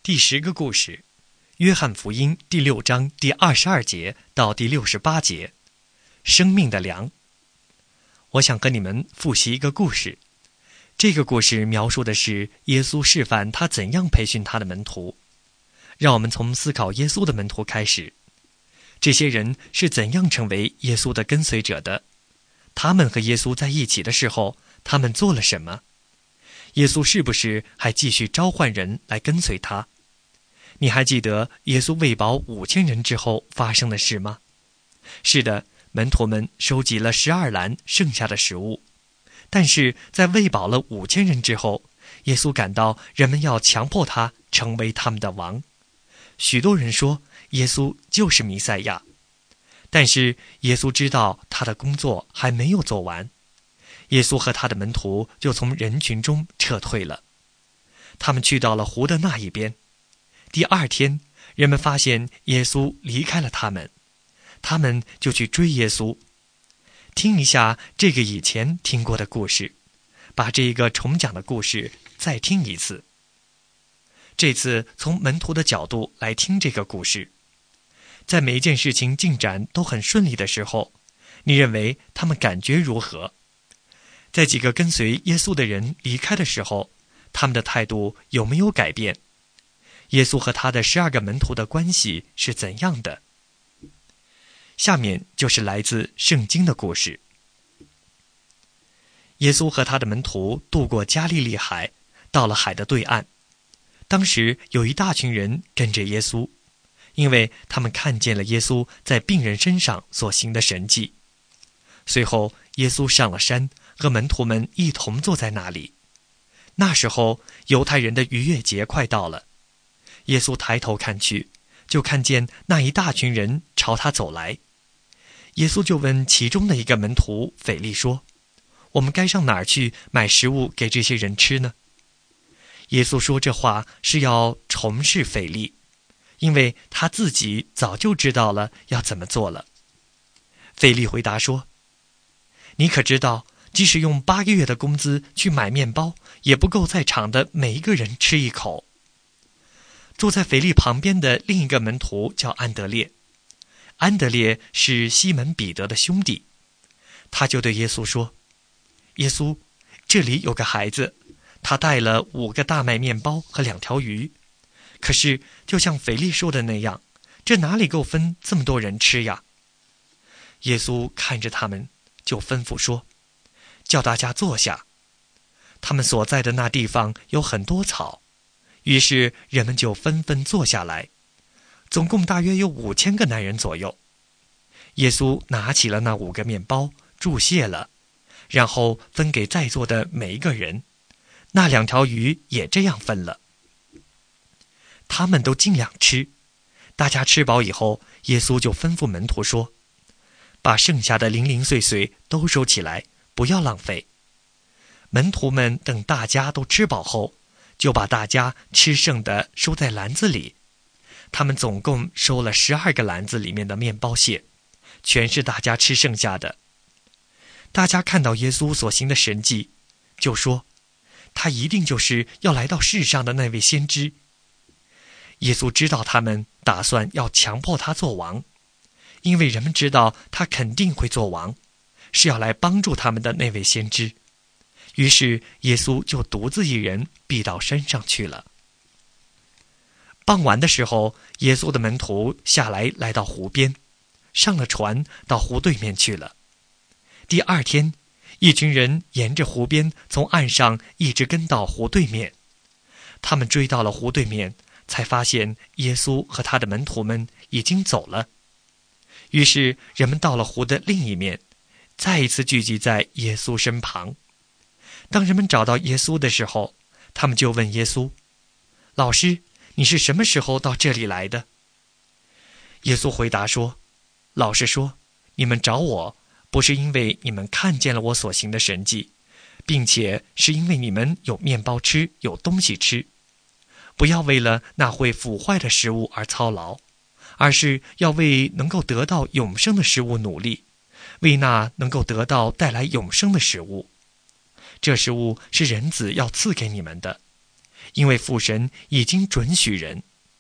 第10个故事，约翰福音第6章第22节到第68节，生命的粮。我想和你们复习一个故事。这个故事描述的是耶稣示范他怎样培训他的门徒。让我们从思考耶稣的门徒开始。这些人是怎样成为耶稣的跟随者的？他们和耶稣在一起的时候，他们做了什么？耶稣是不是还继续召唤人来跟随他？你还记得耶稣喂饱5000人之后发生的事吗？是的，门徒们收集了12篮剩下的食物，但是在喂饱了5000人之后，耶稣感到人们要强迫他成为他们的王。许多人说耶稣就是弥赛亚，但是耶稣知道他的工作还没有做完。耶稣和他的门徒就从人群中撤退了，他们去到了湖的那一边。第2天，人们发现耶稣离开了他们，他们就去追耶稣。听一下这个以前听过的故事，把这一个重讲的故事再听一次。这次从门徒的角度来听这个故事。在每一件事情进展都很顺利的时候，你认为他们感觉如何？在几个跟随耶稣的人离开的时候，他们的态度有没有改变？耶稣和他的12个门徒的关系是怎样的？下面就是来自圣经的故事。耶稣和他的门徒渡过加利利海，到了海的对岸。当时有一大群人跟着耶稣，因为他们看见了耶稣在病人身上所行的神迹。随后耶稣上了山，和门徒们一同坐在那里。那时候犹太人的逾越节快到了，耶稣抬头看去，就看见那一大群人朝他走来。耶稣就问其中的一个门徒腓力说：我们该上哪儿去买食物给这些人吃呢？耶稣说这话是要重视腓力，因为他自己早就知道了要怎么做了。腓力回答说：你可知道，即使用8个月的工资去买面包，也不够在场的每一个人吃一口。坐在腓力旁边的另一个门徒叫安德烈，安德烈是西门彼得的兄弟。他就对耶稣说：耶稣，这里有个孩子，他带了5个大麦面包和2条鱼，可是就像腓力说的那样，这哪里够分这么多人吃呀？耶稣看着他们，就吩咐说：叫大家坐下。他们所在的那地方有很多草，于是人们就纷纷坐下来，总共大约有5000个男人左右。耶稣拿起了那5个面包，祝谢了，然后分给在座的每一个人，那2条鱼也这样分了。他们都尽量吃。大家吃饱以后，耶稣就吩咐门徒说：把剩下的零零碎碎都收起来，不要浪费。门徒们等大家都吃饱后，就把大家吃剩的收在篮子里。他们总共收了12个篮子里面的面包屑，全是大家吃剩下的。大家看到耶稣所行的神迹，就说：他一定就是要来到世上的那位先知。耶稣知道他们打算要强迫他做王，因为人们知道他肯定会做王，是要来帮助他们的那位先知。于是耶稣就独自一人避到山上去了。傍晚的时候，耶稣的门徒下来，来到湖边，上了船到湖对面去了。第2天，一群人沿着湖边从岸上一直跟到湖对面。他们追到了湖对面，才发现耶稣和他的门徒们已经走了。于是人们到了湖的另一面，再一次聚集在耶稣身旁。当人们找到耶稣的时候，他们就问耶稣：老师，你是什么时候到这里来的？耶稣回答说：老实说，你们找我，不是因为你们看见了我所行的神迹，并且是因为你们有面包吃，有东西吃。不要为了那会腐坏的食物而操劳，而是要为能够得到永生的食物努力，为那能够得到带来永生的食物。这食物是人子要赐给你们的， 因为父神已经准许人。”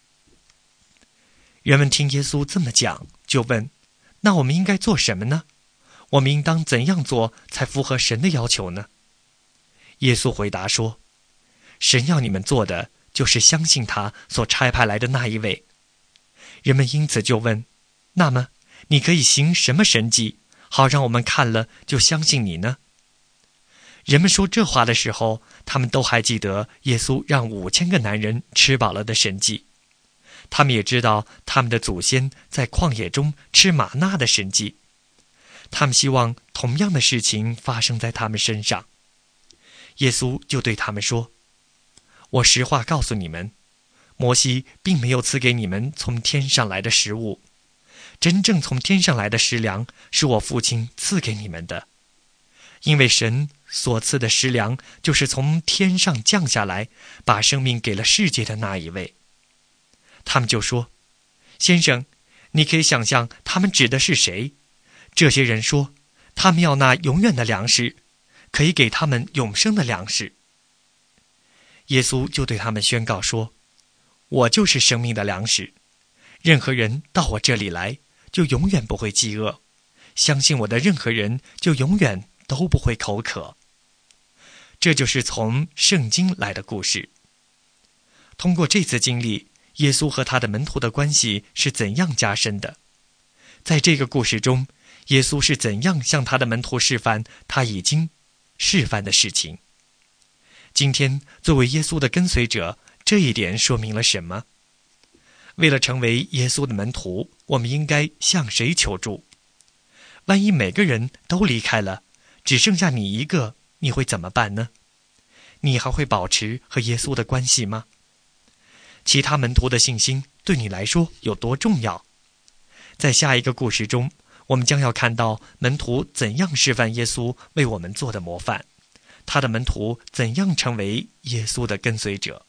人们听耶稣这么讲，就问：“那我们应该做什么呢？我们应当怎样做才符合神的要求呢？”耶稣回答说：“神要你们做的，就是相信他所差派来的那一位。”人们因此就问：“那么，你可以行什么神迹，好让我们看了就相信你呢？”人们说这话的时候，他们都还记得耶稣让5000个男人吃饱了的神迹，他们也知道他们的祖先在旷野中吃玛纳的神迹，他们希望同样的事情发生在他们身上。耶稣就对他们说：“我实话告诉你们，摩西并没有赐给你们从天上来的食物，真正从天上来的食粮是我父亲赐给你们的。因为神所赐的食粮，就是从天上降下来，把生命给了世界的那一位。”他们就说：“先生，你可以想象他们指的是谁？”这些人说：“他们要那永远的粮食，可以给他们永生的粮食。”耶稣就对他们宣告说：“我就是生命的粮食，任何人到我这里来，就永远不会饥饿；相信我的任何人，就永远都不会口渴。”这就是从圣经来的故事。通过这次经历，耶稣和他的门徒的关系是怎样加深的？在这个故事中，耶稣是怎样向他的门徒示范他已经示范的事情？今天作为耶稣的跟随者，这一点说明了什么？为了成为耶稣的门徒，我们应该向谁求助？万一每个人都离开了，只剩下你一个，你会怎么办呢？你还会保持和耶稣的关系吗？其他门徒的信心对你来说有多重要？在下一个故事中，我们将要看到门徒怎样示范耶稣为我们做的模范，他的门徒怎样成为耶稣的跟随者。